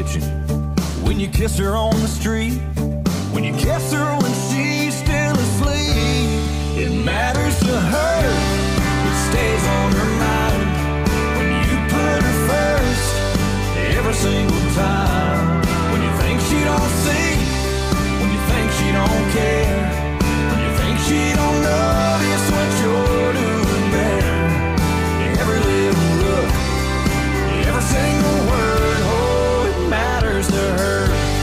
kitchen, when you kiss her on the street, when you kiss her when she's still asleep. It matters to her, it stays on her mind, when you put her first, every single time. When you think she don't see, when you think she don't care, when you think she don't notice what you're doing there. Every little look, every single word, oh, it matters to her.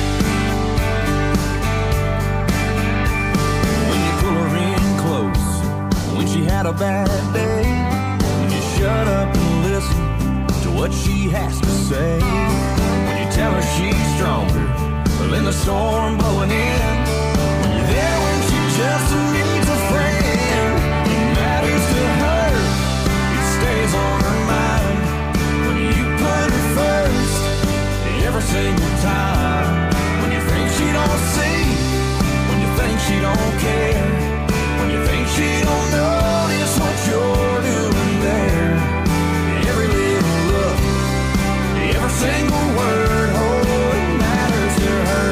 When you pull her in close, when she had a bad day, when you shut up and listen to what she has to say, when you tell her she's stronger than the storm blowing in, when you're there when she just needs a friend. It matters to her, it stays on her mind, when you put her first, every single time. When you think she don't see, when you think she don't care, when you think she don't notice what you're doing there. Every little look, every single word, oh, it matters to her.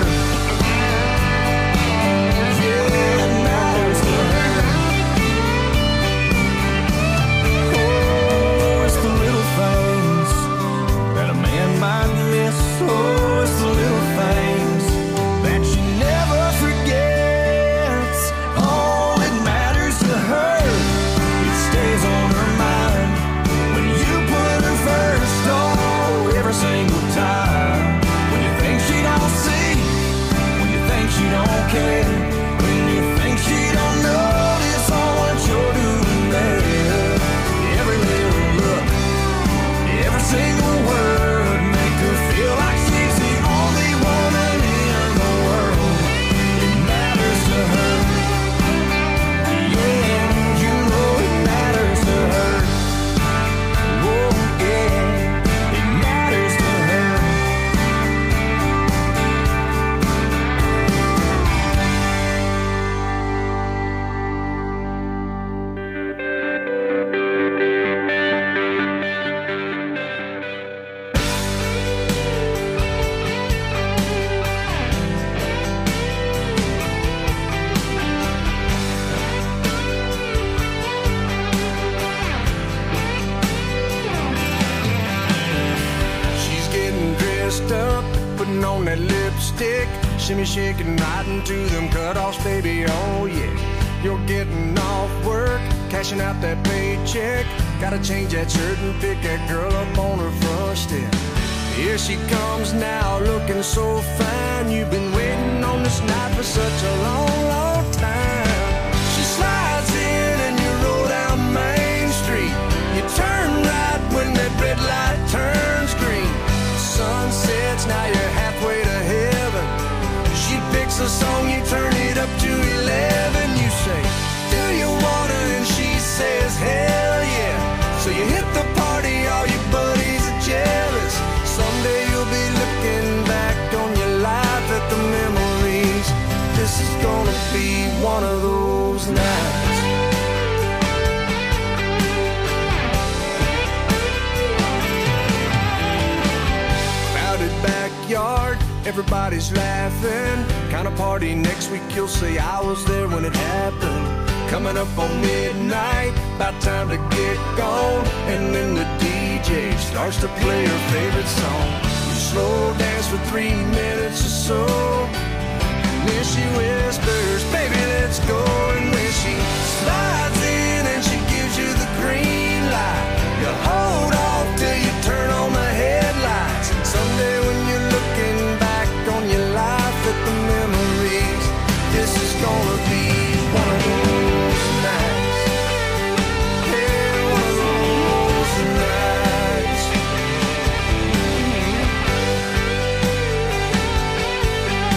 Yeah, it matters to her. Oh, it's the little things that a man might miss. Oh, it's the little things that she never forgets. Oh, it matters to her, it stays on her mind, when you put her first, oh, every single time. When you think she don't see, when you think she don't care, when you think she don't notice all what you're doing there. Every little look, every single word, make her feel like she's the only woman in the world. It matters to her. Yeah, you know it matters to her. Oh, yeah, it matters to her. She's getting dressed up, putting on that lipstick, shimmy shaking right into them cutoffs, baby, oh yeah. You're getting off work, cashing out that paycheck, gotta change that shirt and pick that girl up on her front step. Here she comes now, looking so fine, you've been waiting on this night for such a long, long time. She slides in and you roll down Main Street, you turn right when that red light turns green. Sun sets, now you're halfway to heaven. She picks a song, you turn it up to 11. You say, do you wanna? And she says, hell yeah. So you hit the party, all your buddies are jealous. Someday you'll be looking back on your life at the memories. This is gonna be one of those nights. Crowded backyard, everybody's laughing. Kind of party next week, you'll say I was there when it happened. Coming up on midnight, about time to get gone. And then the DJ starts to play her favorite song. You slow dance for 3 minutes or so, and then she whispers, baby, let's go. And when she slides in and she gives you the green light, you hold off till you turn on the headlights. Someday when you're looking back on your life at the memories, this is gonna be one of those nights. Yeah, one of those nights.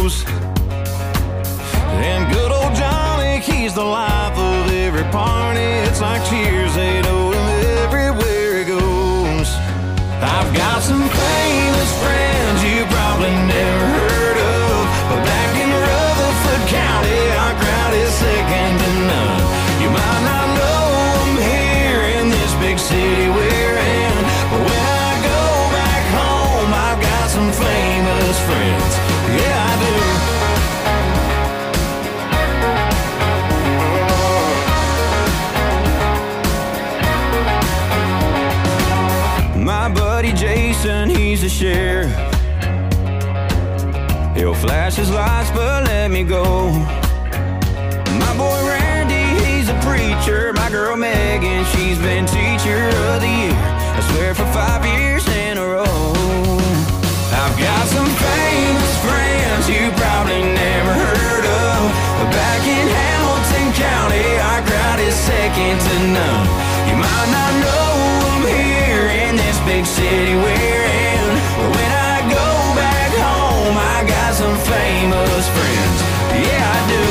close. And good old Johnny, he's the life of every party. It's like cheers, they know him everywhere he goes. I've got some famous friends you probably never heard of, but back in Rutherford County, our crowd is second to none. You might not know them here in this big city we're in, but when I go back home, I've got some famous friends. Yeah, I do. My buddy Jason, he's a sheriff. He'll flash his lights but let me go. My boy Randy, he's a preacher. My girl Megan, she's been teacher of the year, I swear for 5 years in a row. I've got some famous friends you probably never heard of, but back in Hamilton County, our crowd is second to none. You might not know them here in this big city we're in, but when I go back home, I got some famous friends. Yeah, I do.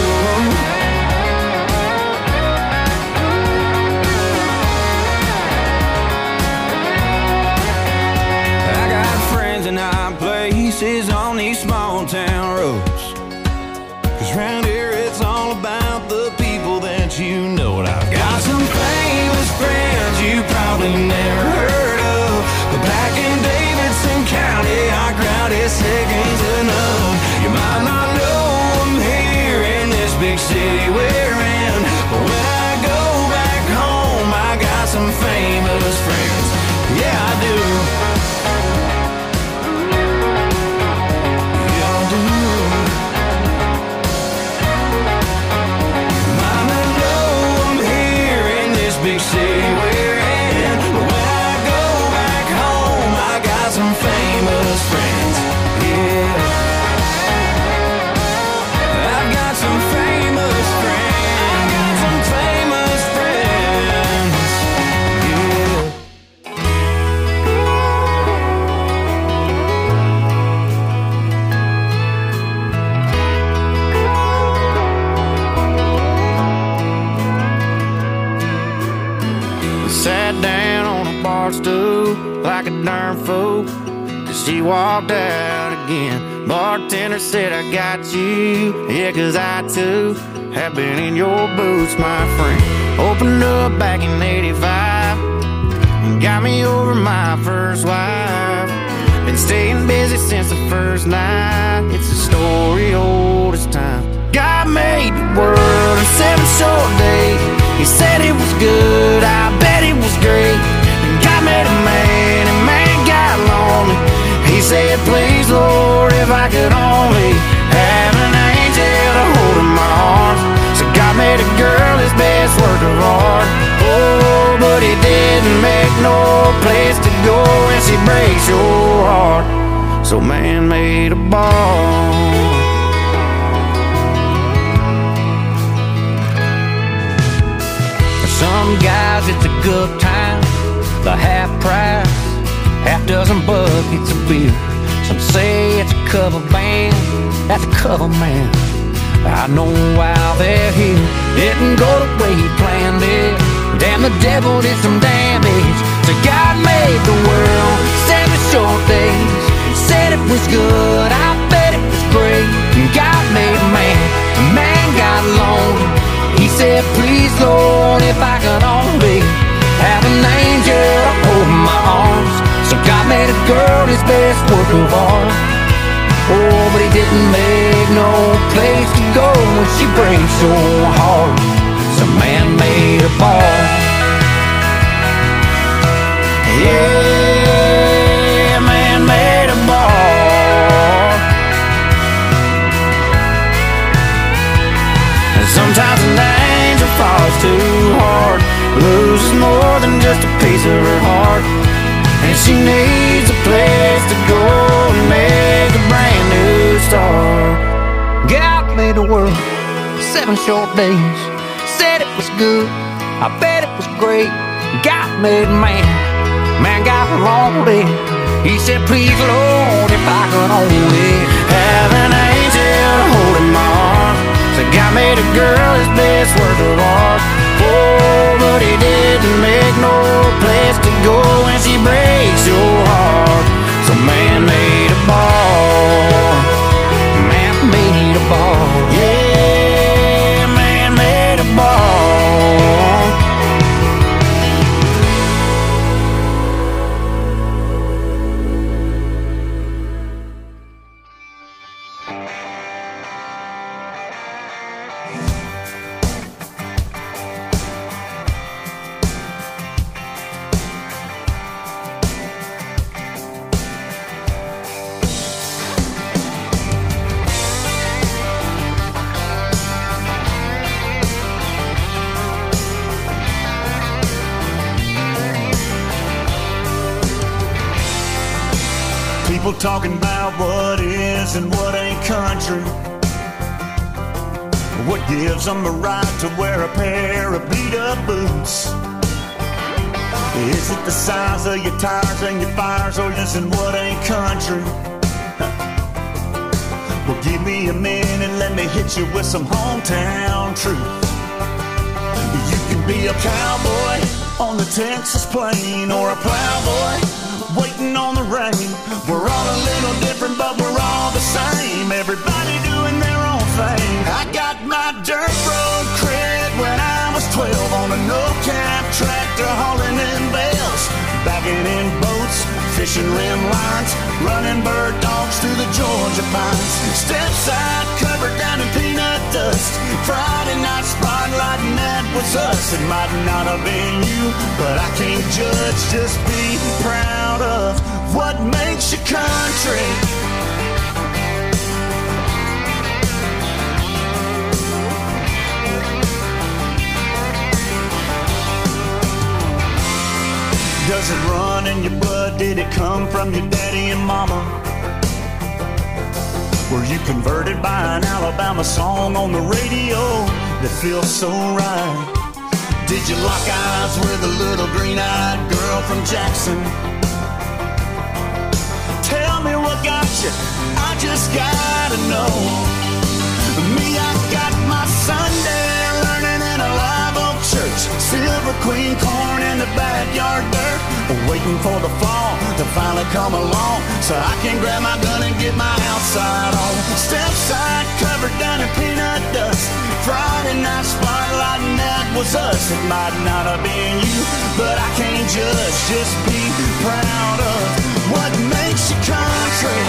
I got friends in high places on these small town roads, 'cause round here it's all about the people that you know. And I've got some famous friends you probably never heard of, but back in Davidson County, our crowd is second to none. You might not know them here in this big city we're in, but when I go back home, I got some famous friends. Yeah, I do. Yeah, I do. You might not know them here in this big city we're in, but when I go back home, I got some famous friends. Yeah, I've got some famous friends. Got some famous friends. Yeah. Sat down on a bar stool like a darn fool, 'cause she walked out again. Bartender said, I got you. Yeah, 'cause I too have been in your boots, my friend. Opened up back in 85 and got me over my first wife. Been staying busy since the first night. It's a story old as time. God made the world in 7 short days. He said it was good, I bet it was great. And God made a man, and man got lonely. He said, please, Lord, if I could only have an angel to hold in my arms. So God made a girl his best work of art. Oh, but he didn't make no place to go when she breaks your heart. So man made a bar. Some guys it's a good time, the half price, half dozen buckets of beer. Some say it's a cover band, that's a cover man. I know why they're here. Didn't go the way he planned it. Damn, the devil did some damage. So God made the world 7 short days. Said it was good, I bet it was great. And God made man, and man got lonely. He said, please, Lord, if I could only have an angel to hold in my arms. So God made a girl his best work of art. Oh, but he didn't make no place to go when she breaks your heart. So man made a bar. Yeah, man made a bar. And sometimes an angel falls too hard, loses more than just a piece of her heart. And she needs a place to go and make a brand new start. God made the world 7 short days. Said it was good, I bet it was great. God made man, man got lonely. He said, please, Lord, if I could only have an angel talking about what is and what ain't country. What gives them the right to wear a pair of beat-up boots? Is it the size of your tires and your fires, or is it what ain't country? Well, give me a minute, let me hit you with some hometown truth. You can be a cowboy on the Texas plain, or a plowboy waiting on the rain. We're all a little different, but we're all the same. Everybody doing their own thing. I got my dirt road cred when I was 12 on a no-cab tractor hauling in bales, bagging in boats, fishing rim lines, running bird dogs through the Georgia pines. Stepside covered down in peanut dust. Friday night spotlight, and that was us. It might not have been you, but I can't judge. Just be proud of what makes you country. Does it run in your blood? Did it come from your daddy and mama? Were you converted by an Alabama song on the radio that feels so right? Did you lock eyes with a little green-eyed girl from Jackson? Tell me what got you, I just gotta know. Me, I got my Sunday learning in a live oak church. Silver Queen corn in the backyard dirt, waiting for the fall to finally come along, so I can grab my gun and get my outside on. Stepside covered down in peanut dust. Friday night spotlight, and that was us. It might not have been you, but I can't judge. Just be proud of what makes you country.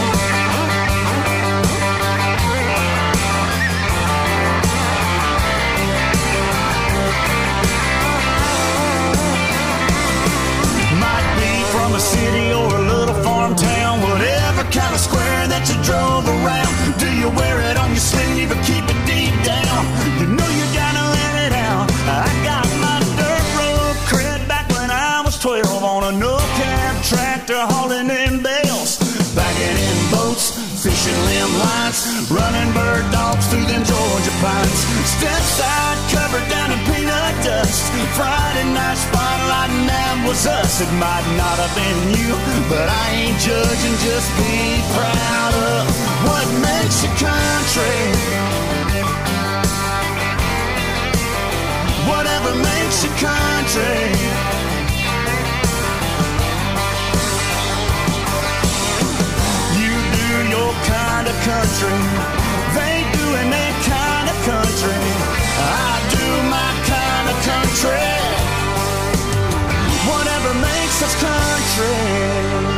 From a city or a little farm town, whatever kind of square that you drove around. Do you wear it on your sleeve or keep it deep down? You know you gotta let it out. I got my dirt road cred back when I was 12 on a no-cab tractor hauling in bales, bagging in boats, fishing limb lines, running bird dogs through them Georgia pines. Stepside covered down in peanut dust. Friday night spotlight, and that was us. It might not have been you, but I ain't judging. Just be proud of what makes you country. Whatever makes you country. Your kind of country, they doing their kind of country. I do my kind of country. Whatever makes us country.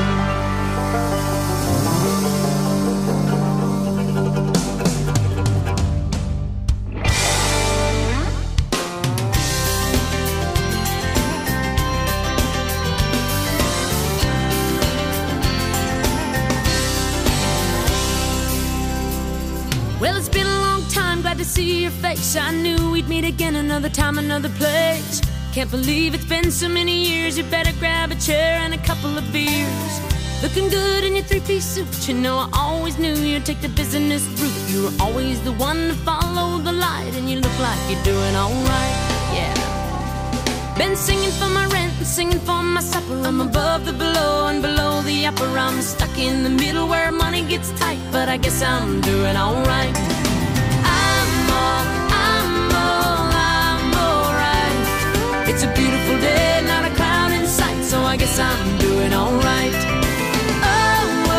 Well, it's been a long time, glad to see your face. I knew we'd meet again another time, another place. Can't believe it's been so many years. You better grab a chair and a couple of beers. Looking good in your three-piece suit. You know I always knew you'd take the business route. You were always the one to follow the light, and you look like you're doing alright, yeah. Been singing for my rent and singing for my supper. I'm above the below and below the upper. I'm stuck in the middle where money gets tight, but I guess I'm doing alright. I'm alright. It's a beautiful day, not a cloud in sight, so I guess I'm doing alright. I'm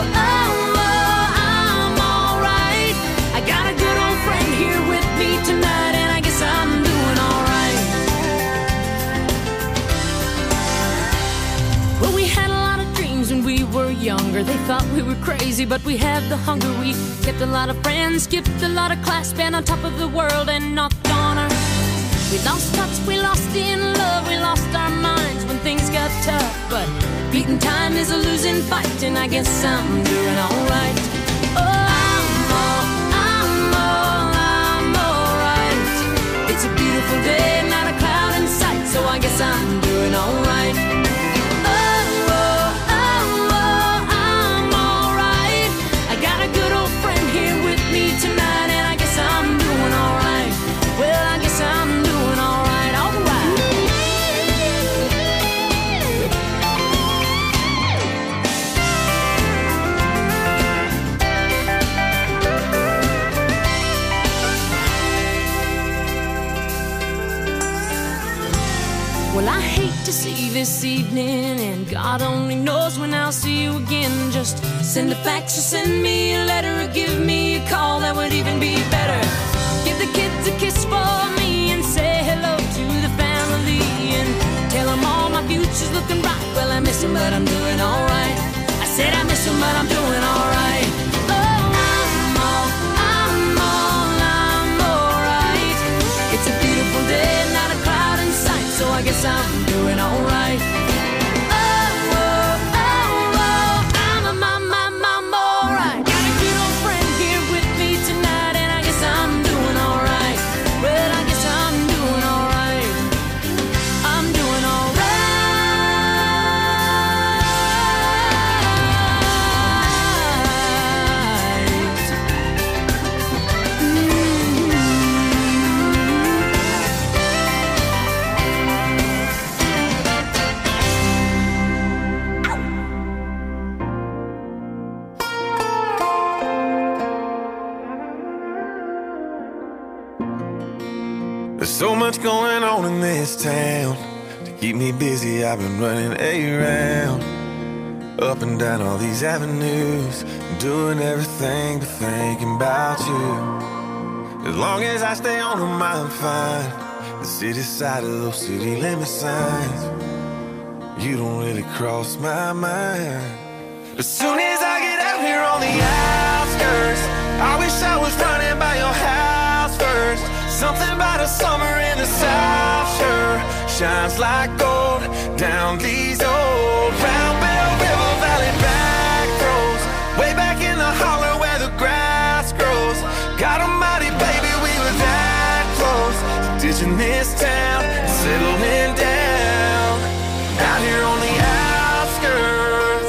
alright. I got a good old friend here with me tonight, and I guess I'm doing alright. Well, we had a lot of dreams when we were younger. They thought we were crazy, but we had the hunger. We kept a lot of friends, skipped a lot of class, been on top of the world and knocked on her. We lost touch, we lost in love, we lost our minds when things got tough. But beating time is a losing fight, and I guess I'm doing alright. I'm alright. It's a beautiful day, not a cloud in sight, so I guess I'm doing alright. I'm alright. Well, I hate to see you this evening, and God only knows when I'll see you again. Just send a fax or send me a letter or give me a call, that would even be better. Give the kids a kiss for me and say hello to the family, and tell them all my future's looking bright. Well, I miss them, but I'm doing alright. I said I miss them, but I'm doing alright. Oh, I'm alright. It's a beautiful day, not a cloud in sight, so I guess I'm doing alright. I'm alright. Got a good old friend here with me tonight, and I guess I'm doing alright. Well, I guess I'm doing alright. I'm doing There's so much going on in this town. To keep me busy, I've been running around, up and down all these avenues, doing everything but thinking about you. As long as I stay on them, I'm fine. The city side of those city limit signs, you don't really cross my mind. As soon as I get out here on the outskirts, I wish I was running by your house first. Something about a summer in the South sure shines like gold down these old Round Bell River Valley back roads, way back in the holler where the grass grows. God almighty, baby, we were that close to ditching this town, settling down out here on the outskirts.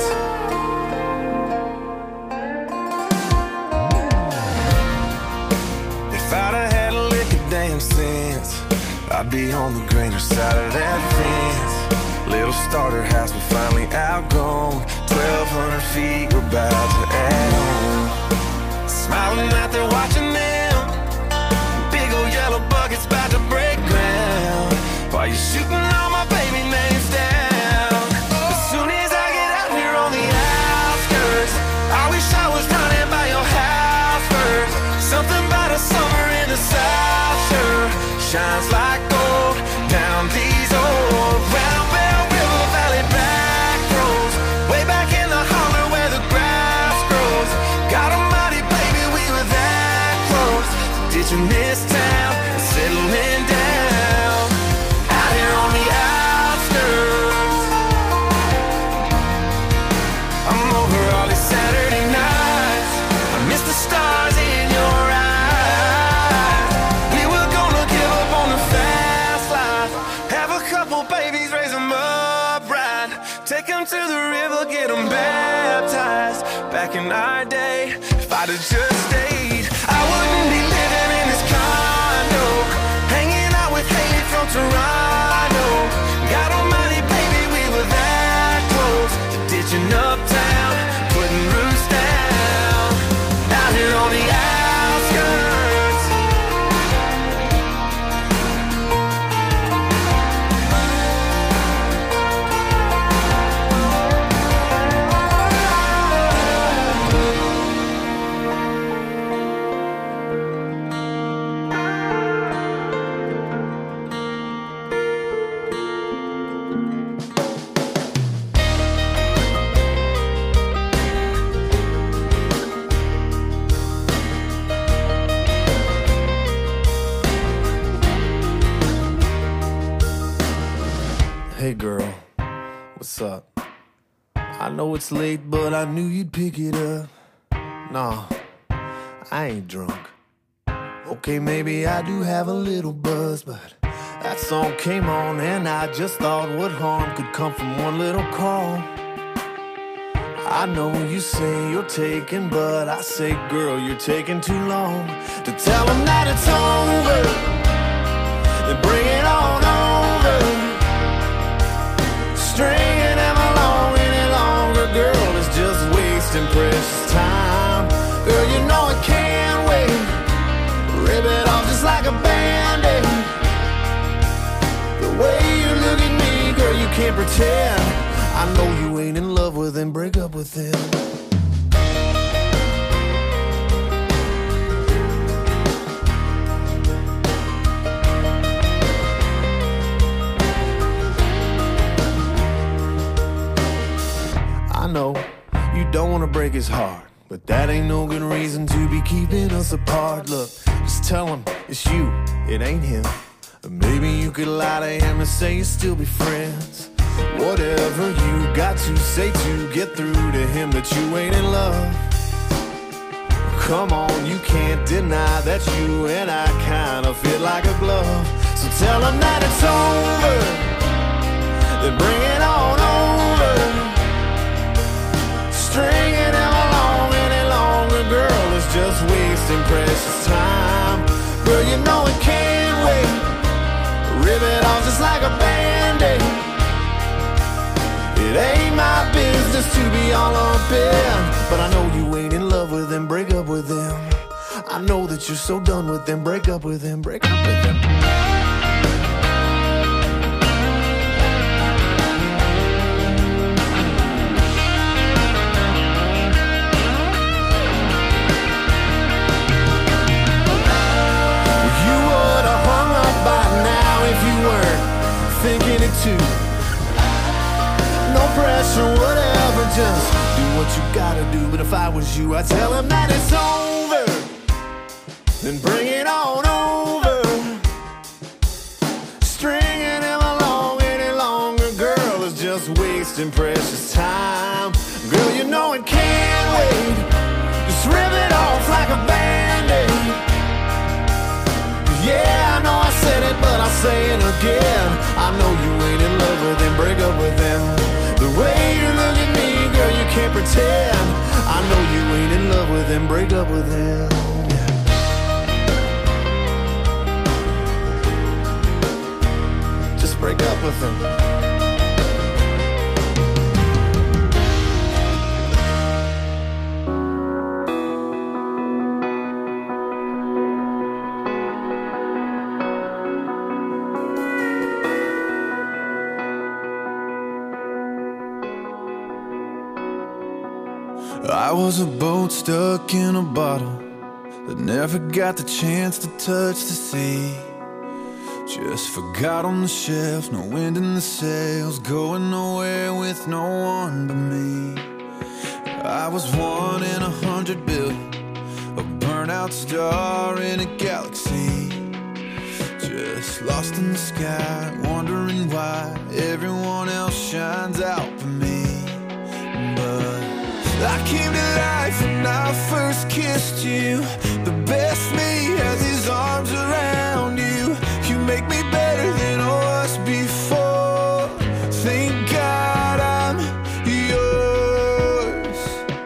If I'd have had a lick of damn sense, I'd be on the greener side of that fence. Little starter house, we're finally outgrown. 1,200 feet, we're about to add on. Smiling out there watching them, big old yellow buckets about to break ground, while you're shooting all my baby names down. As soon as I get out here on the outskirts, I wish I was running by your house first. Something about a summer in the South sure shines like gold down these old Round Bell River Valley back roads, way back in the holler where the grass grows. God almighty, baby, we were that close to ditching this town and settling down out here on the outskirts. I'm over all these Saturday nights, I miss the stars in your eyes. We were gonna give up on the fast life, have a couple babies, raise them up right, take them to the river, get them baptized. Back in our day, if I'd have just stayed, I wouldn't be living in this condo, hanging out with Haley from Toronto. God almighty, baby, we were that close to ditching uptown, putting roots down out here on the outskirts. Hey girl, what's up? I know it's late, but I knew you'd pick it up. Nah, I ain't drunk. Okay, maybe I do have a little buzz, but that song came on and I just thought what harm could come from one little call. I know you say you're taking, but I say, girl, you're taking too long to tell them that it's over. Then bring it on over. Stringing them along any longer, girl, is just wasting precious time. Girl, you know it can't wait. Rip it off just like a band-aid. The way you look at me can't pretend. I know you ain't in love with him, break up with him. I know you don't want to break his heart, but that ain't no good reason to be keeping us apart. Look, just tell him it's you, it ain't him. Or maybe you could lie to him and say you'll still be friends. Whatever you got to say to get through to him that you ain't in love. Come on, you can't deny that you and I kind of fit like a glove. So tell him that it's over, then bring it on over. Stringing him along any longer, girl, is just wasting precious time. Girl, you know it can't wait. Rip it off just like a Band-Aid. It ain't my business to be all up in, but I know you ain't in love with him, break up with him. I know that you're so done with him, break up with him, break up with him. Thinking it too. No pressure, whatever, just do what you gotta do. But if I was you, I'd tell him that it's over, then bring it on over. Stringing him along any longer, girl, is just wasting precious time. Girl, you know it can't wait. Just rip it off like a Band-Aid. Yeah, I know I said it, but I'll say it again. I know you ain't in love with him, break up with him. The way you look at me, girl, you can't pretend. I know you ain't in love with him, break up with him. Yeah. Just break up with him. I was a boat stuck in a bottle that never got the chance to touch the sea. Just forgot on the shelf, no wind in the sails, going nowhere with no one but me. I was 1 in 100 billion, a burnout star in a galaxy. Just lost in the sky, wondering why everyone else shines out for me. But I came to life when I first kissed you. The best me has his arms around you. You make me better than I was before. Thank God I'm yours.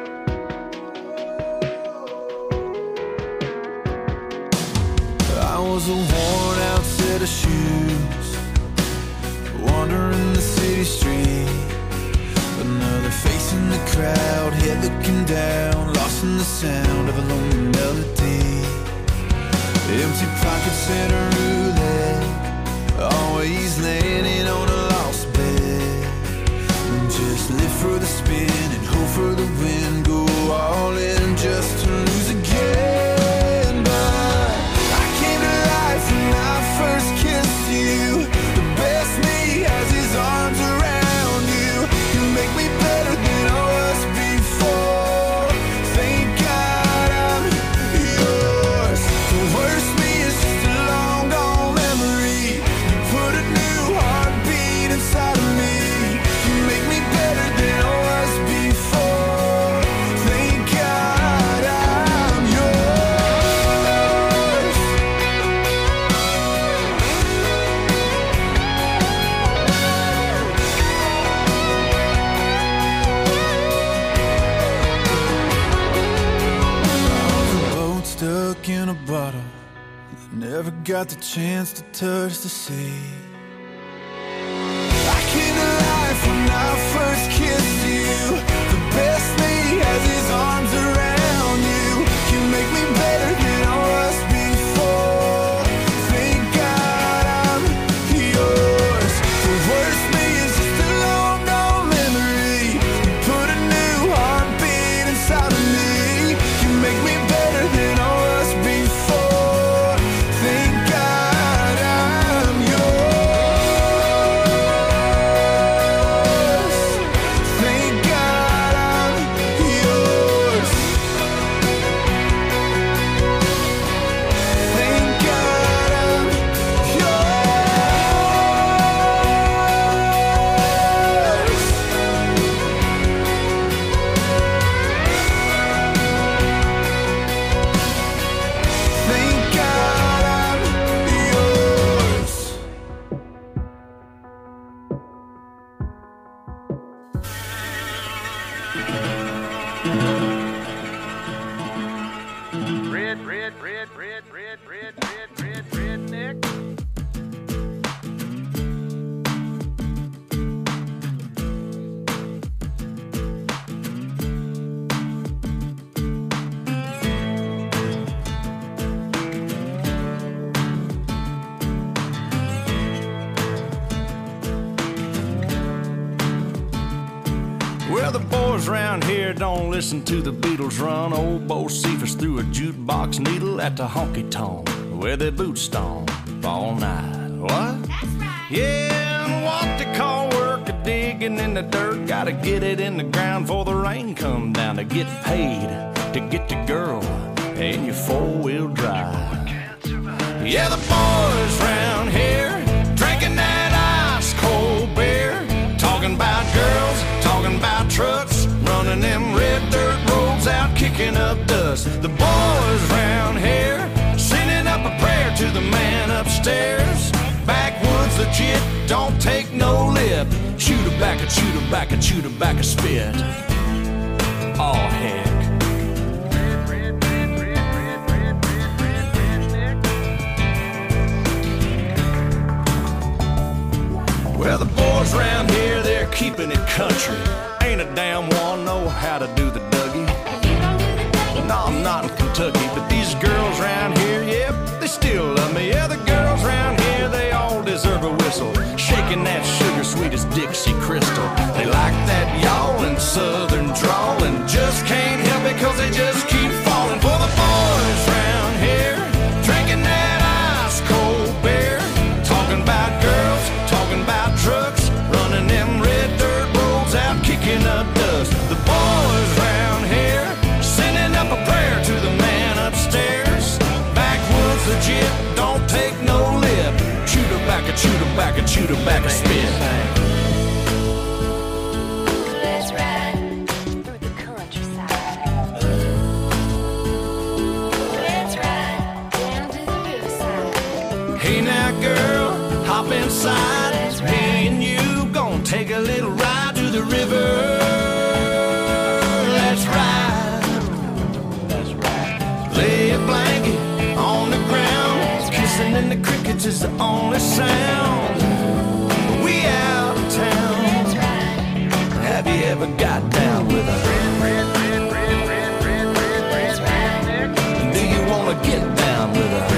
I was a worn out set of shoes, wandering the city street. Another face in the crowd, head looking down, lost in the sound of a lonely melody. Empty pockets and a roulette, always landing on a lost bet. Just live for the spin and hope for the win, go all in just to lose again. But I came to life when I first kissed you. The best me has his arms around you. You make me better than I was before. Thank God I'm yours. The worst me is just a long gone memory. You put a new heartbeat inside of me. You make me better than I was before. Thank God I'm yours. Stuck in a bottle, never got the chance to touch the sea. I came to life when I first kissed you. The best me has his arms around you. You make me better than I was before. Thank God I'm yours. The worst me is just a redneck. Well, the boys around here don't listen to the Beatles run. Old Bo Cephas threw a jukebox needle at the honky-tonk where their boots stomp all night. What? That's right. Yeah, and what they call work a digging in the dirt. Gotta get it in the ground before the rain come down to get paid, to get the girl in your four-wheel drive. Yeah, the boys around here drinking that ice-cold beer, talking about girls, talking about trucks, running them red dirt roads out, kicking up dust. The boys round here sending up a prayer to the man upstairs. Backwoods legit, don't take no lip. Shoot a back, a shoot a back, a shoot a back, a spit. Oh heck. Well, the boys around here, they're keeping it country. Ain't a damn one know how to do the Dougie. No, I'm not in Kentucky, but these girls around here, yep, they still love me. Yeah, the girls around here, they all deserve a whistle. Shaking that sugar sweet as Dixie Crystal. They like that yawling southern drawl and just can't help it cause they just keep falling for the boys around here. Drinking that ice cold beer, talking about girls, talking about trucks, running them red dirt roads out, kicking up dust. The boys round here sending up a prayer to the man upstairs. Backwoods legit, don't take no lip. Shoot her back, a shoot her back, a shoot her back, a spit. Let's ride through the countryside. Let's ride down to the riverside. Hey now girl, hop inside. Me and you gon' take a little ride to the river. Let's ride. Let's ride. Lay a blanket on the ground. Kissing in the crickets is the only sound. We out of town. Let's ride. Have you ever got down with a Let's ride. do you wanna get down with a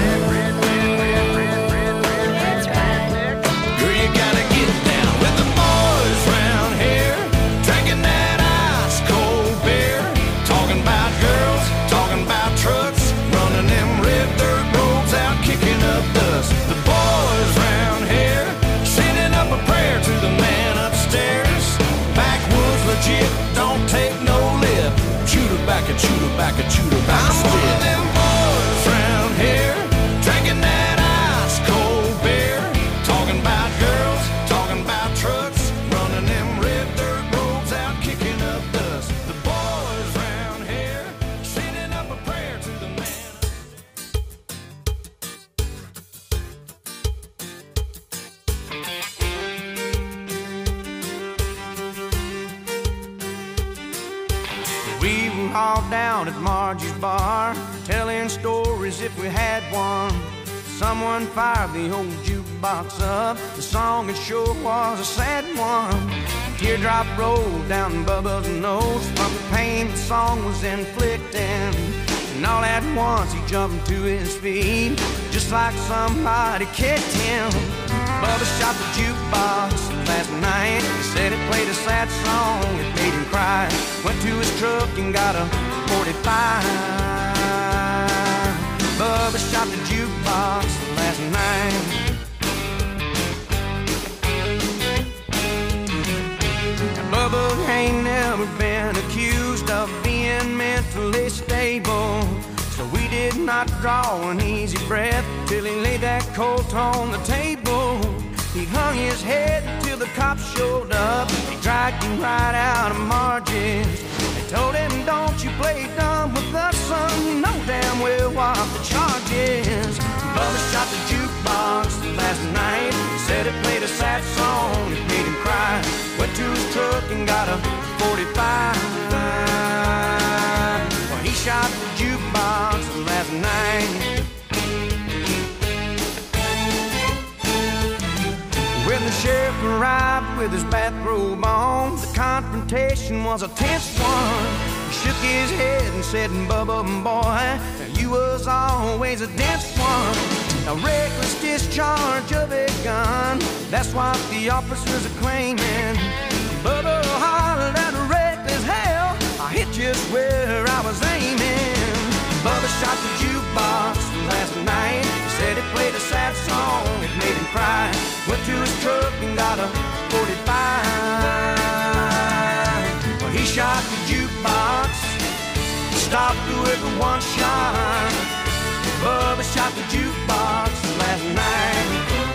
Let's ride. girl, you gotta get down with the boys round here, drinking that ice cold beer, talking about girls, talking about trucks, running them red dirt roads out, kicking up dust. The boys round here sending up a prayer to the man upstairs. Backwoods legit, don't take no lip. Shoot her back and shoot her back and shoot her back. I'm one of them boys round here, drinking that ice cold beer, talking about girls, talking about trucks, running them red dirt roads out, kicking up dust. The boys round here sending up a prayer to the man. We were all down at Margie's bar, telling stories if we had one. Someone fired the old jukebox up. The song it sure was a sad one. A teardrop rolled down Bubba's nose from the pain the song was inflicting. And all at once he jumped to his feet, just like somebody kicked him. Bubba shot the jukebox last night. He said it played a sad song, it made him cry. Went to his truck and got a 45. Bubba shot the jukebox last night. Now, Bubba ain't never been accused of being mentally stable, so we did not draw an easy breath till he laid that coat on the table. He hung his head till the cops showed up. He dragged him right out of Margie's. They told him, don't you play dumb with us, son. You know damn well what the charge is. Bubba shot the jukebox last night. Said it played a sad song, it made him cry. Went to his truck and got a 45. Well, he shot the jukebox last night. with his bathrobe on. The confrontation was a tense one. He shook his head and said, Bubba, boy, you was always a dense one. A reckless discharge of a gun, that's what the officers are claiming. Bubba hollered at reckless hell, I hit just where I was aiming. Bubba shot the jukebox last night. He said it played a sad song, it made him cry. Went to his truck and got a 45. Well, he shot the jukebox, stopped with one shot. Bubba shot the jukebox last night.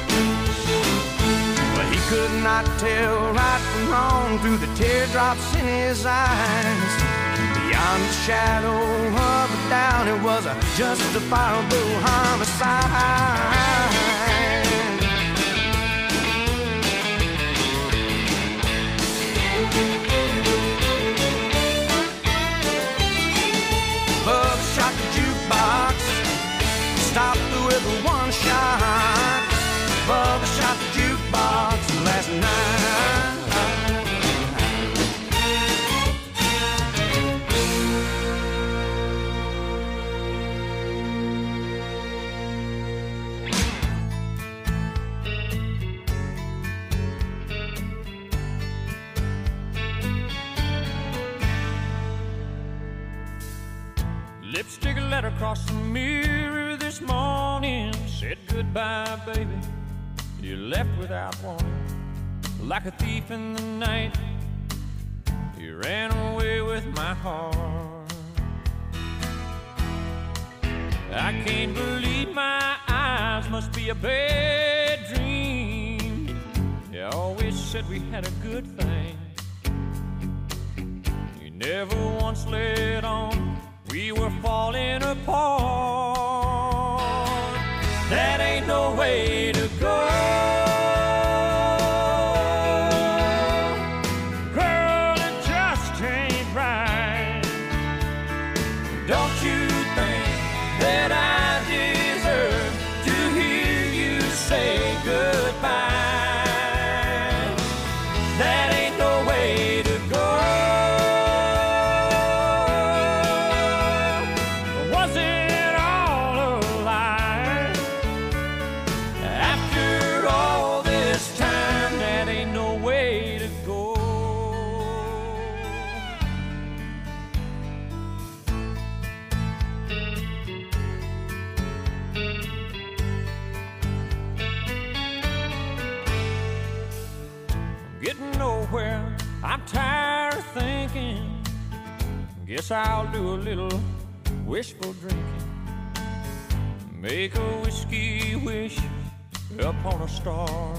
Well, he could not tell right from wrong through the teardrops in his eyes. Beyond the shadow of a doubt, it was a justifiable homicide. Bubba shot the jukebox, stopped with one shot. Bubba shot the jukebox last night. Lipstick letter across the mirror this morning said goodbye, baby. You left without warning, like a thief in the night. You ran away with my heart. I can't believe my eyes, must be a bad dream. You always said we had a good thing. You never once let on we were falling apart. That ain't no way to go. Girl, it just ain't right. Don't you think that I deserve to hear you say goodbye? That ain't no way to go. I'm tired of thinking. Guess I'll do a little wishful drinking. Make a whiskey wish upon a star.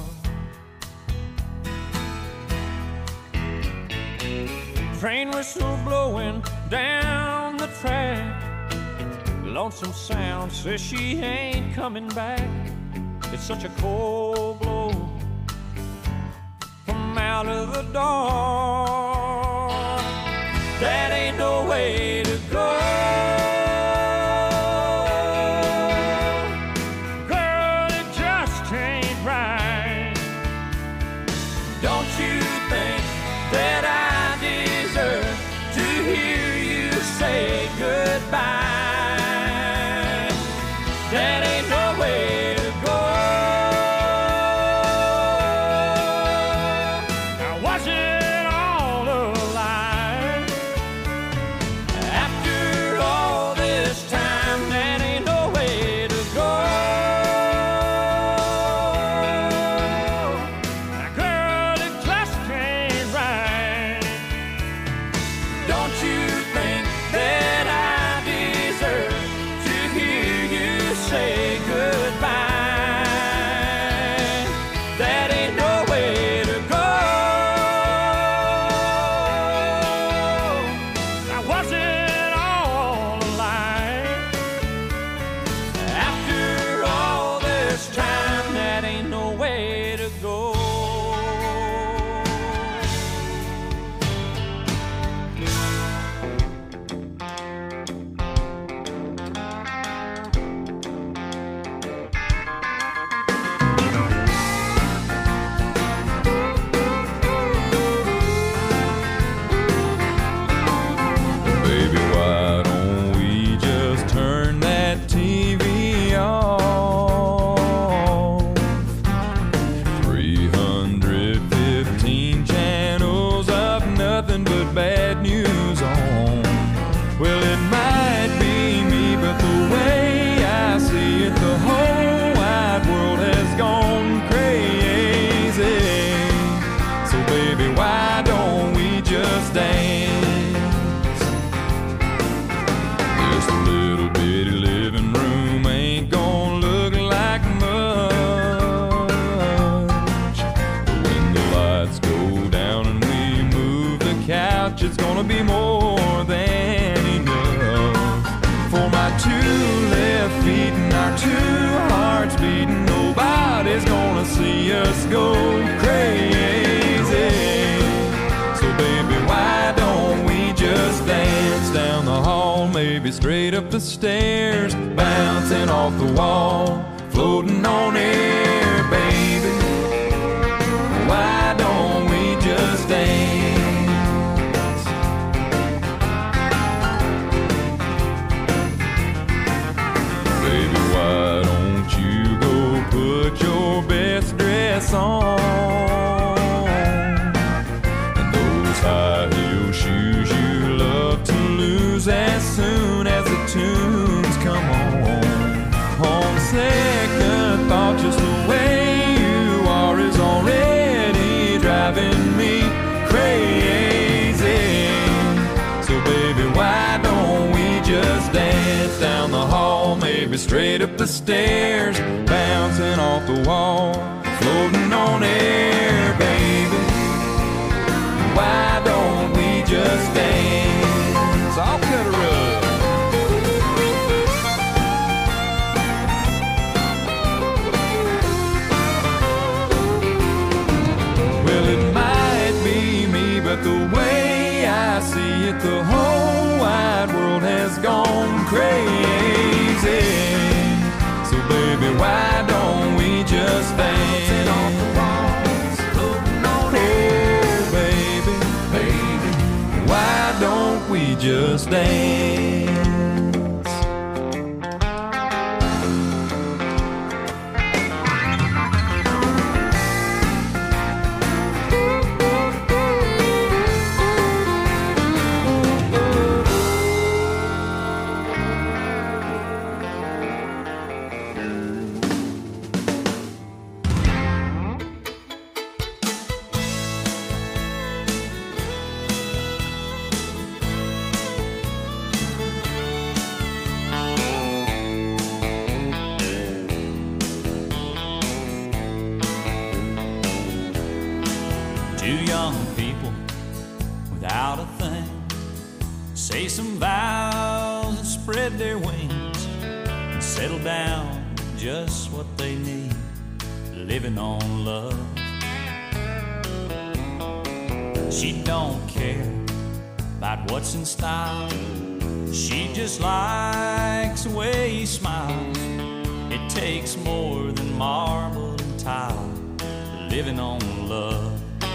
Train whistle blowing down the track. Lonesome sound says she ain't coming back. It's such a cold blow out of the dark. That ain't no way to go. Girl, it just ain't right. Don't you think that I deserve to hear you say goodbye? That ain't no way to go. up the stairs, bouncing off the wall, floating on air, baby. Why don't we just dance? Baby, why don't you go put your best dress on? And those high heel shoes you love to lose as soon as the tunes come on. On second thought, just the way you are is already driving me crazy. So baby, why don't we just dance down the hall, maybe straight up the stairs, bouncing off the wall, floating on air, baby. Why don't we just dance? I'll cut a rug. Well, it might be me, but the way I see it, the whole wide world has gone crazy. So baby, why don't we just dance? On the walls, floating on air, baby, baby. Why don't we just dance? Two young people without a thing say some vows and spread their wings and settle down just what they need, living on love. She don't care about what's in style. She just likes the way he smiles. It takes more than marble and tile, living on love.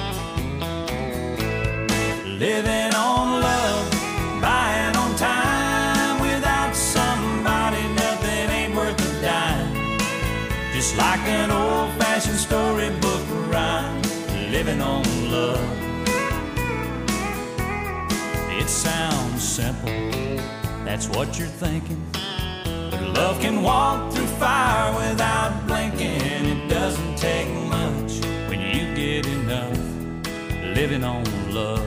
Living on love, buying on time. Without somebody, nothing ain't worth a dime. Just like an old-fashioned storybook rhyme, living on love. It sounds simple, that's what you're thinking. But love can walk through fire without blinking. It doesn't take much when you get enough, living on love.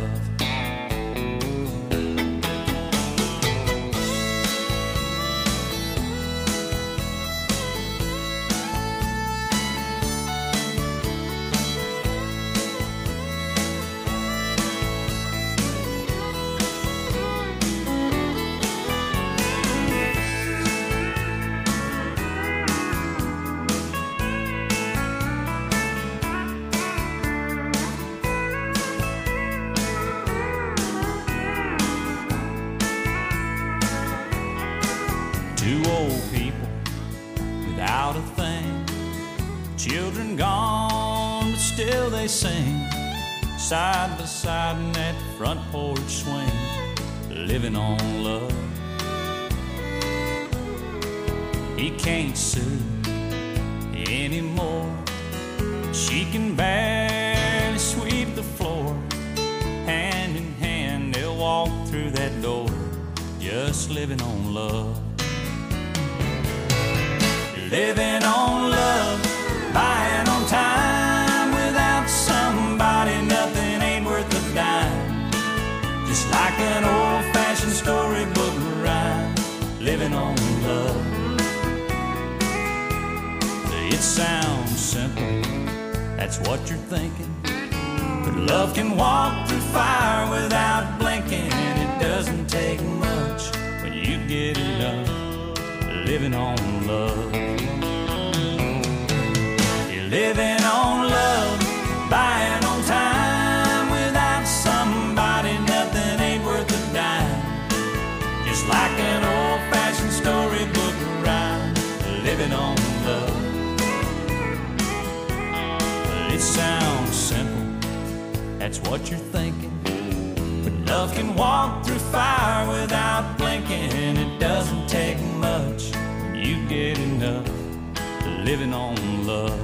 Two old people without a thing, children gone, but still they sing, side by side in that front porch swing, living on love. He can't sue anymore. She can barely sweep the floor. Hand in hand they'll walk through that door, just living on love. Living on love, buying on time. Without somebody, nothing ain't worth a dime. Just like an old-fashioned storybook rhyme, living on love. It sounds simple, that's what you're thinking. But love can walk through fire without blinking. It doesn't take much when you get enough, living on love. You're living on love, buying on time. Without somebody, nothing ain't worth a dime. Just like an old-fashioned it sounds simple, that's what you're thinking. But love can walk through fire without blinking. It doesn't take much when you get enough living on love.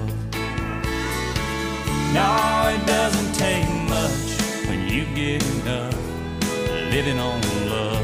No, it doesn't take much when you get enough living on love.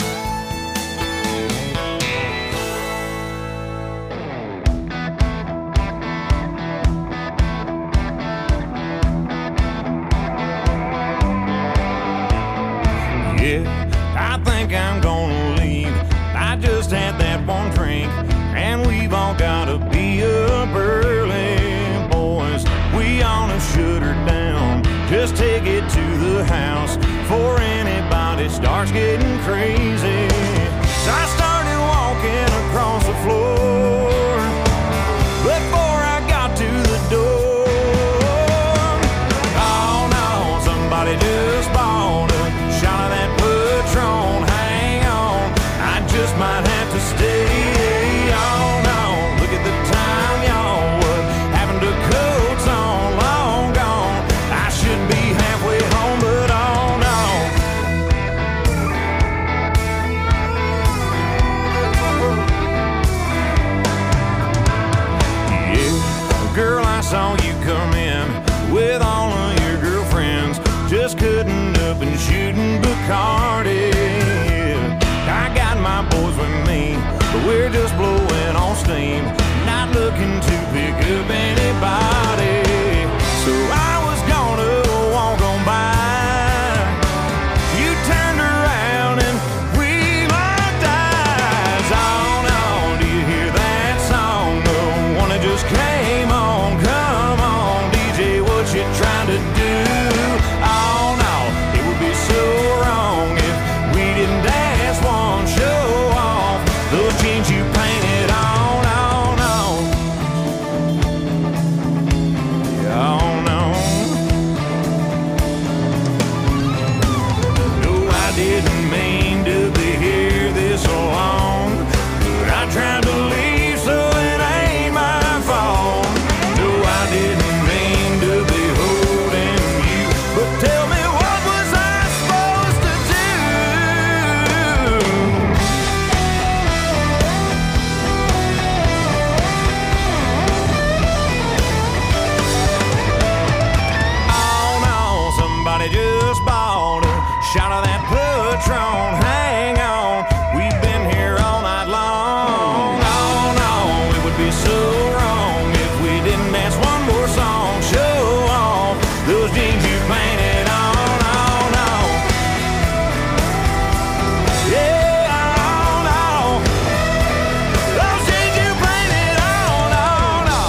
Yeah, I think I'm gonna leave. I just had that one drink, and we've all gotta be up early. Boys, we ought to shut her down. Just take it to the house before anybody starts getting crazy. So I started walking across the floor before I got to the door. Oh no, somebody just bought a shot of that Patron. Hang on, I just might have to stay. Oh no, look at the time, y'all. What happened to coats on? Long gone. I should be halfway home, but oh no. Yeah, girl, I saw you come in with all of your girlfriends, just cutting up and shooting Bacardi. I got my boys with me, but we're just blowing on steam, not looking to pick up anybody. So I was gonna walk on by. You turned around and we locked eyes. Oh no, do you hear that song? The one that just came on. Come on, DJ, what you trying to do? Oh no, it would be so wrong if we didn't dance one, show off those jeans you painted on. Oh no, oh no. No, I didn't mean to be here this long, but I tried to leave, so it ain't my fault. No, I didn't mean to be holding you, but tell me, what was I supposed to do? Oh no, somebody just bought a shot of that Patron. Hang on, we've been here all night long. Oh no, it would be so wrong if we didn't dance one more song. Show off those jeans you painted on. Oh no, yeah, oh no, those jeans you painted on. Oh no.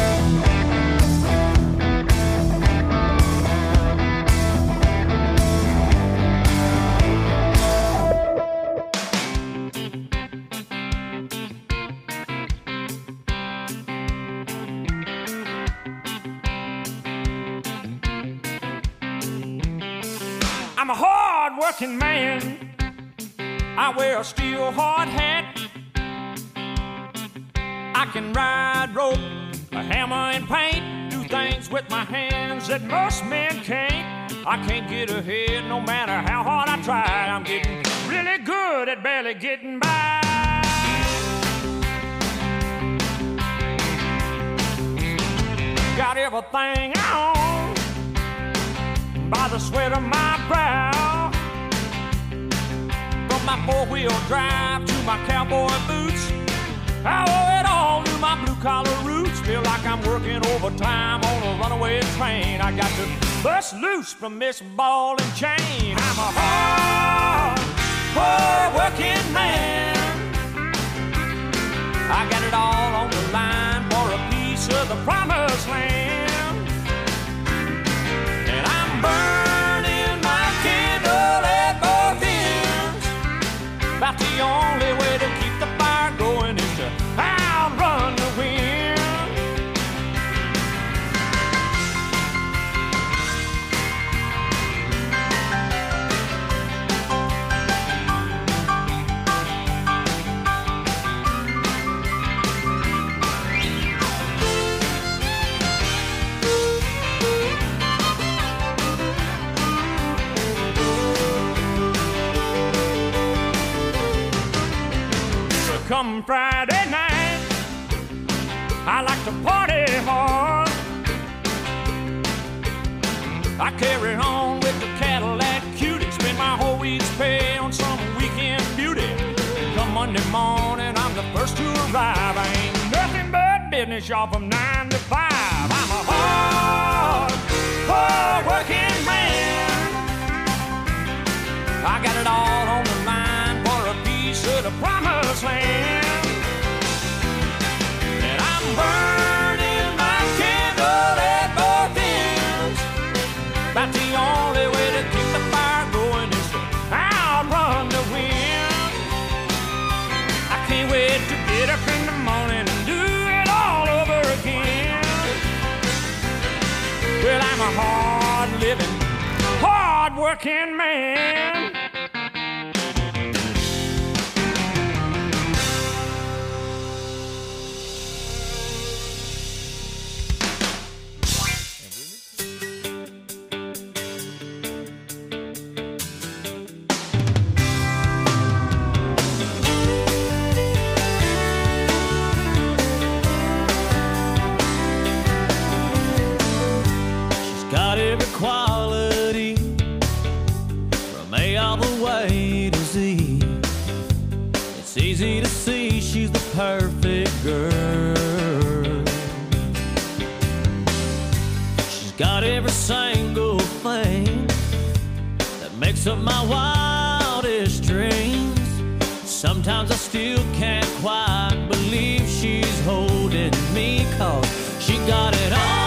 I'm a hard-working man. I wear a steel hard hat. I can ride rope, a hammer and paint, do things with my hands that most men can't. I can't get ahead no matter how hard I try. I'm getting really good at barely getting by. Got everything on by the sweat of my brow. From my four-wheel drive to my cowboy boots, I owe it all to my blue-collar roots. Feel like I'm working overtime on a runaway train. I got to bust loose from this ball and chain. I'm a hard-working man. I got it all on the line for a piece of the promised land. And I'm burning my candle at both ends. About the only way to keep the fire going is to outrun the wind. I like to party hard. I carry on with the Cadillac cutie, spend my whole week's pay on some weekend beauty. Come Monday morning, I'm the first to arrive. I ain't nothing but business, y'all, from 9 to 5. I'm a hard working man. I got it all on the line for a piece of the promised land. And I'm burning my candle at both ends. About the only way to keep the fire going is to outrun the wind. I can't wait to get up in the morning and do it all over again. Well, I'm a hard-living, hard-working man. Got every quality from A all the way to Z. It's easy to see she's the perfect girl. She's got every single thing that makes up my wildest dreams. Sometimes I still can't quite believe she's holding me, 'cause she got it all.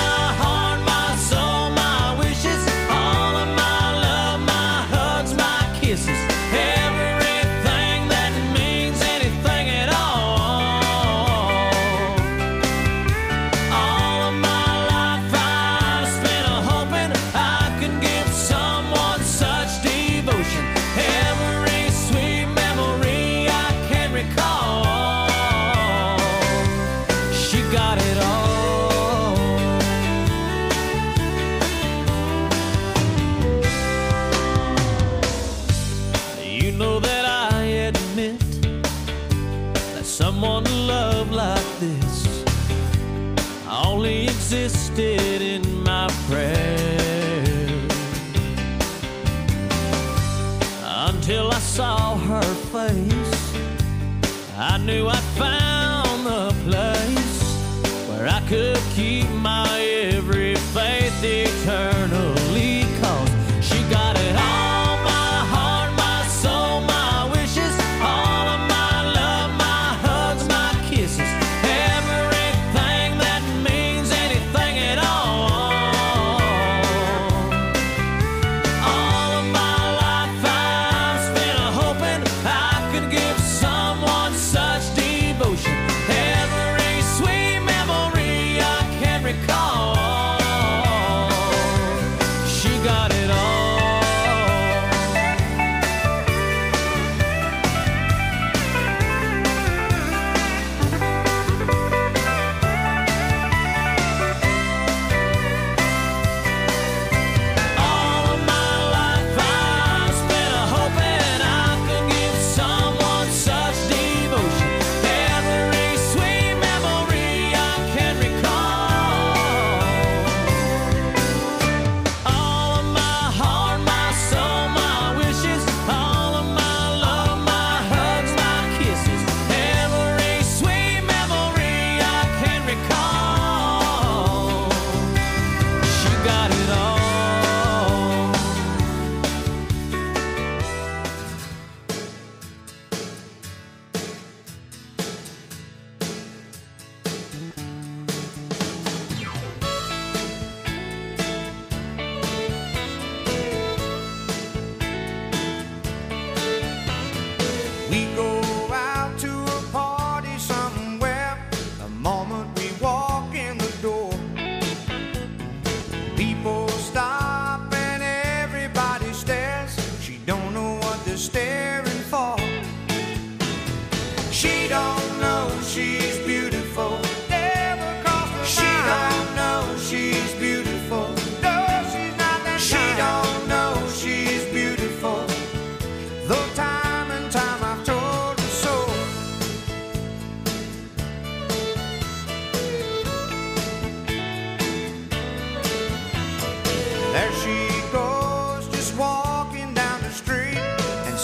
Someone to love like this only existed in my prayers, until I saw her face. I knew I'd found the place where I could keep my every faith eternally, 'cause she got it all.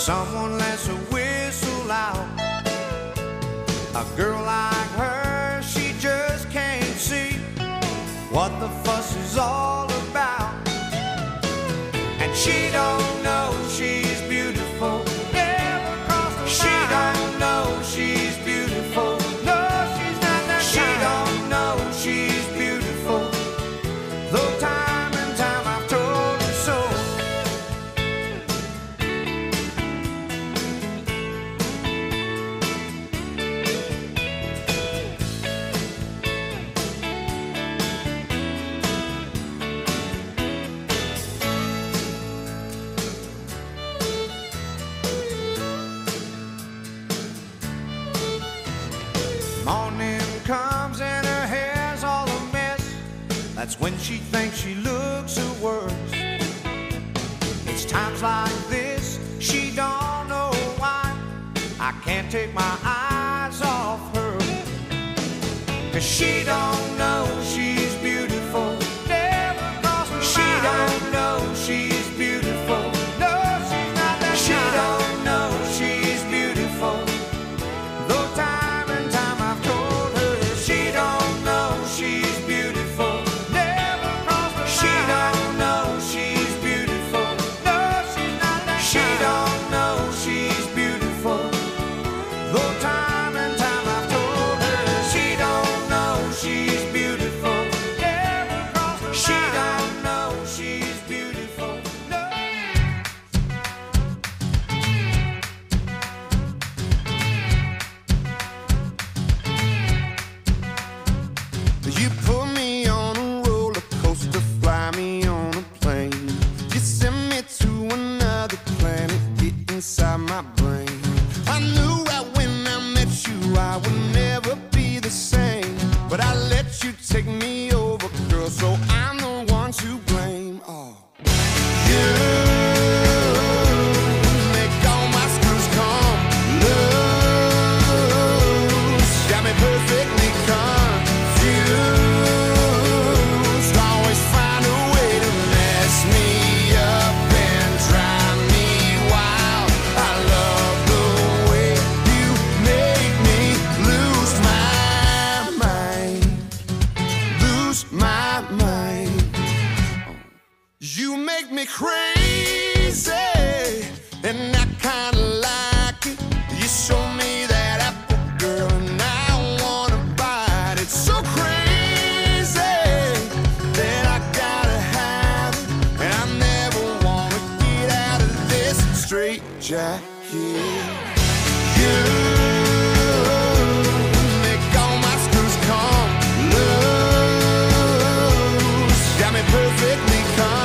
someone lets a whistle out. A girl like her, she just can't see what the fuss is all about. And she don't know she's beautiful. Never crossed the line. She don't know she's beautiful. No, she's not that kind. She don't know she's beautiful. Though time and time I've told her so. Morning comes and her hair's all a mess. That's when she thinks she looks her worst. It's times like this, she don't know why I can't take my eyes off her. 'Cause she don't know she's beautiful. Never crossed her mind. She don't know she's beautiful. No, she's not that kind. She don't know she's beautiful. Though time and time I've told her she don't know she's beautiful. Never crossed her mind. She don't know she's beautiful. No, she's not that kind. She don't know she's beautiful. Though time and time I've told her she don't know she's beautiful. Never crossed her mind. She don't know she's beautiful. No. You put me on a roller coaster, fly me on a plane. You send me to another planet, get inside my brain. I knew right when I met you I would never be the same. But I let you take me over, girl, so I'm the one to blame. Oh, you make all my screws come loose. Got me perfectly confused. Always find a way to mess me up and drive me wild. I love the way you make me lose my mind. Lose my mind. You make me crazy, and I kinda like it. You show me that apple, girl, and I wanna bite it. So crazy that I gotta have it, and I never wanna get out of this straight jacket. You make all my screws come loose. Got me perfectly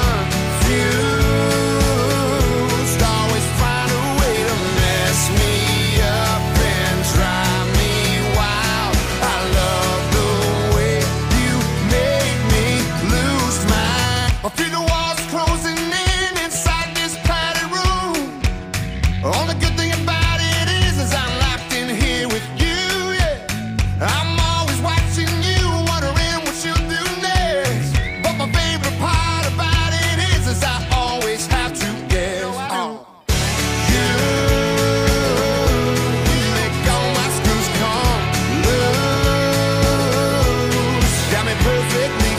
confused. Always find a way to mess me up and drive me wild. I love the way you make me lose my. I feel the walls closing in inside this padded room. Only good thing about it is I'm locked in here with you, yeah. I'm always watching you, wondering what you'll do next. But my favorite part about it is I always have to guess. Oh. You make all my screws come loose. Got me perfectly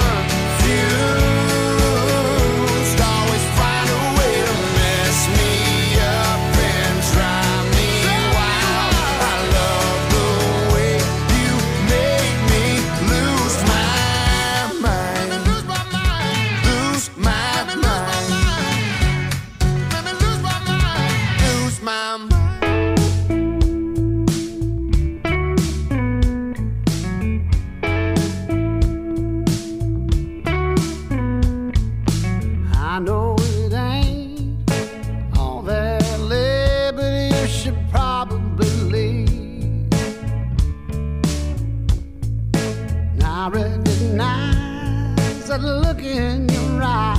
confused. Always find a way to mess me up and drive me wild. I love the way you make me lose my mind. Lose my mind. Lose my mind. Lose my mind. Lose my mind. I know it ain't all that liberty you should probably leave. And I recognize that look in your eye